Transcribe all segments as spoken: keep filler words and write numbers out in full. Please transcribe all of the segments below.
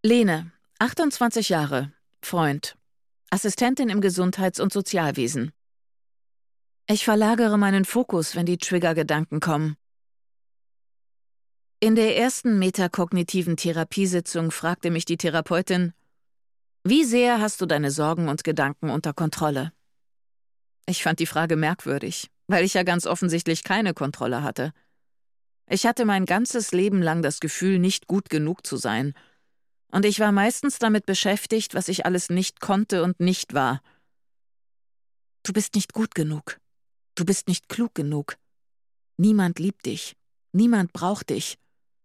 Lene, achtundzwanzig Jahre, Freund, Assistentin im Gesundheits- und Sozialwesen. Ich verlagere meinen Fokus, wenn die Triggergedanken kommen. In der ersten metakognitiven Therapiesitzung fragte mich die Therapeutin: Wie sehr hast du deine Sorgen und Gedanken unter Kontrolle? Ich fand die Frage merkwürdig, weil ich ja ganz offensichtlich keine Kontrolle hatte. Ich hatte mein ganzes Leben lang das Gefühl, nicht gut genug zu sein. Und ich war meistens damit beschäftigt, was ich alles nicht konnte und nicht war. Du bist nicht gut genug. Du bist nicht klug genug. Niemand liebt dich. Niemand braucht dich.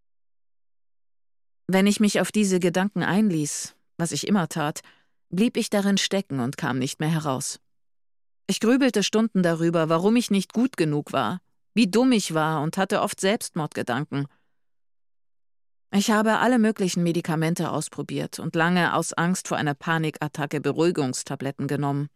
Wenn ich mich auf diese Gedanken einließ, was ich immer tat, blieb ich darin stecken und kam nicht mehr heraus. Ich grübelte Stunden darüber, warum ich nicht gut genug war, wie dumm ich war und hatte oft Selbstmordgedanken. Ich habe alle möglichen Medikamente ausprobiert und lange aus Angst vor einer Panikattacke Beruhigungstabletten genommen.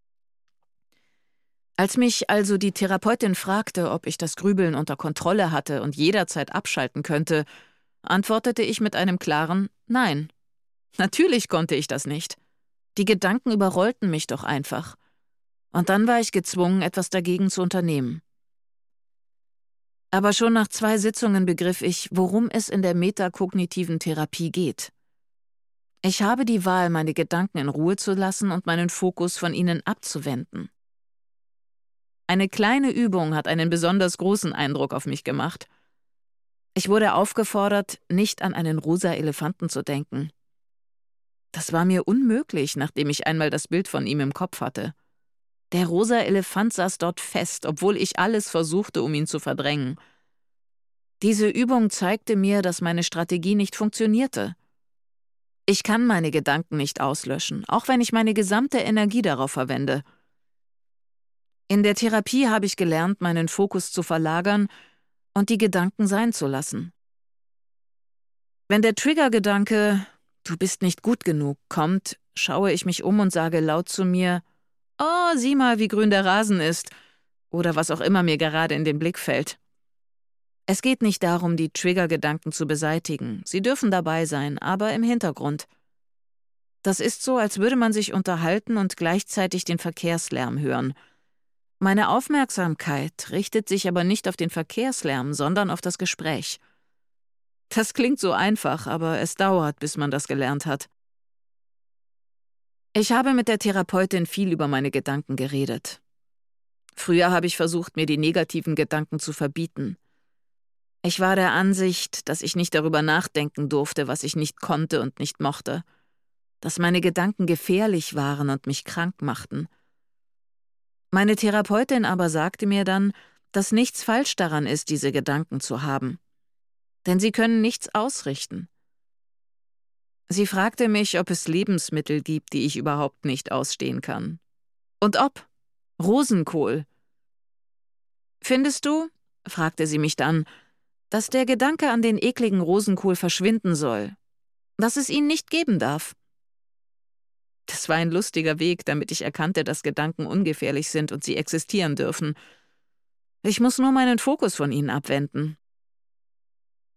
Als mich also die Therapeutin fragte, ob ich das Grübeln unter Kontrolle hatte und jederzeit abschalten könnte, antwortete ich mit einem klaren Nein. Natürlich konnte ich das nicht. Die Gedanken überrollten mich doch einfach. Und dann war ich gezwungen, etwas dagegen zu unternehmen. Aber schon nach zwei Sitzungen begriff ich, worum es in der metakognitiven Therapie geht. Ich habe die Wahl, meine Gedanken in Ruhe zu lassen und meinen Fokus von ihnen abzuwenden. Eine kleine Übung hat einen besonders großen Eindruck auf mich gemacht. Ich wurde aufgefordert, nicht an einen rosa Elefanten zu denken. Das war mir unmöglich, nachdem ich einmal das Bild von ihm im Kopf hatte. Der rosa Elefant saß dort fest, obwohl ich alles versuchte, um ihn zu verdrängen. Diese Übung zeigte mir, dass meine Strategie nicht funktionierte. Ich kann meine Gedanken nicht auslöschen, auch wenn ich meine gesamte Energie darauf verwende. In der Therapie habe ich gelernt, meinen Fokus zu verlagern und die Gedanken sein zu lassen. Wenn der Triggergedanke „Du bist nicht gut genug“ kommt, schaue ich mich um und sage laut zu mir: »Oh, sieh mal, wie grün der Rasen ist« oder was auch immer mir gerade in den Blick fällt. Es geht nicht darum, die Triggergedanken zu beseitigen. Sie dürfen dabei sein, aber im Hintergrund. Das ist so, als würde man sich unterhalten und gleichzeitig den Verkehrslärm hören. Meine Aufmerksamkeit richtet sich aber nicht auf den Verkehrslärm, sondern auf das Gespräch. Das klingt so einfach, aber es dauert, bis man das gelernt hat. Ich habe mit der Therapeutin viel über meine Gedanken geredet. Früher habe ich versucht, mir die negativen Gedanken zu verbieten. Ich war der Ansicht, dass ich nicht darüber nachdenken durfte, was ich nicht konnte und nicht mochte. Dass meine Gedanken gefährlich waren und mich krank machten. Meine Therapeutin aber sagte mir dann, dass nichts falsch daran ist, diese Gedanken zu haben. Denn sie können nichts ausrichten. Sie fragte mich, ob es Lebensmittel gibt, die ich überhaupt nicht ausstehen kann. Und ob. Rosenkohl. »Findest du«, fragte sie mich dann, »dass der Gedanke an den ekligen Rosenkohl verschwinden soll? Dass es ihn nicht geben darf?« Das war ein lustiger Weg, damit ich erkannte, dass Gedanken ungefährlich sind und sie existieren dürfen. Ich muss nur meinen Fokus von ihnen abwenden.